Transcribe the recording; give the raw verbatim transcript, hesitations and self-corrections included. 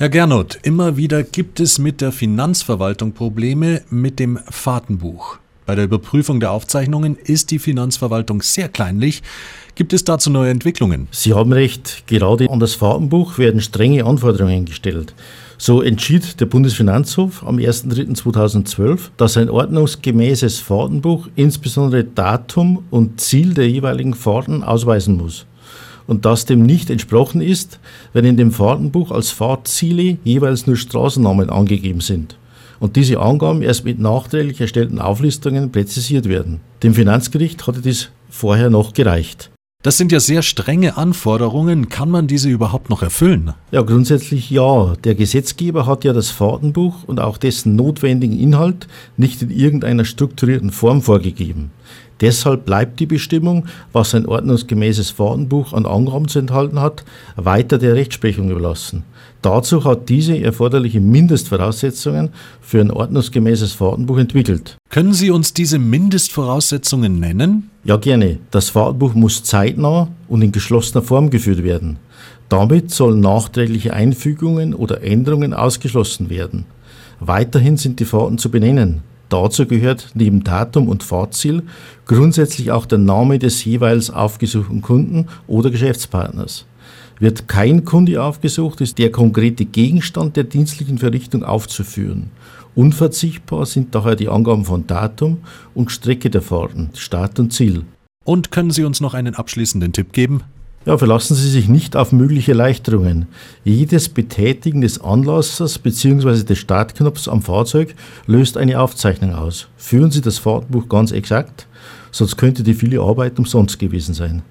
Herr Gernot, immer wieder gibt es mit der Finanzverwaltung Probleme mit dem Fahrtenbuch. Bei der Überprüfung der Aufzeichnungen ist die Finanzverwaltung sehr kleinlich. Gibt es dazu neue Entwicklungen? Sie haben recht, gerade an das Fahrtenbuch werden strenge Anforderungen gestellt. So entschied der Bundesfinanzhof am erster dritter zweitausendzwölf, dass ein ordnungsgemäßes Fahrtenbuch insbesondere Datum und Ziel der jeweiligen Fahrten ausweisen muss. Und dass dem nicht entsprochen ist, wenn in dem Fahrtenbuch als Fahrtziele jeweils nur Straßennamen angegeben sind und diese Angaben erst mit nachträglich erstellten Auflistungen präzisiert werden. Dem Finanzgericht hatte dies vorher noch gereicht. Das sind ja sehr strenge Anforderungen. Kann man diese überhaupt noch erfüllen? Ja, grundsätzlich ja. Der Gesetzgeber hat ja das Fahrtenbuch und auch dessen notwendigen Inhalt nicht in irgendeiner strukturierten Form vorgegeben. Deshalb bleibt die Bestimmung, was ein ordnungsgemäßes Fahrtenbuch an Angaben zu enthalten hat, weiter der Rechtsprechung überlassen. Dazu hat diese erforderliche Mindestvoraussetzungen für ein ordnungsgemäßes Fahrtenbuch entwickelt. Können Sie uns diese Mindestvoraussetzungen nennen? Ja, gerne. Das Fahrtenbuch muss zeitnah und in geschlossener Form geführt werden. Damit sollen nachträgliche Einfügungen oder Änderungen ausgeschlossen werden. Weiterhin sind die Fahrten zu benennen. Dazu gehört neben Datum und Fahrtziel grundsätzlich auch der Name des jeweils aufgesuchten Kunden oder Geschäftspartners. Wird kein Kunde aufgesucht, ist der konkrete Gegenstand der dienstlichen Verrichtung aufzuführen. Unverzichtbar sind daher die Angaben von Datum und Strecke der Fahrten, Start und Ziel. Und können Sie uns noch einen abschließenden Tipp geben? Ja, verlassen Sie sich nicht auf mögliche Erleichterungen. Jedes Betätigen des Anlassers bzw. des Startknopfs am Fahrzeug löst eine Aufzeichnung aus. Führen Sie das Fahrtenbuch ganz exakt, sonst könnte die viele Arbeit umsonst gewesen sein.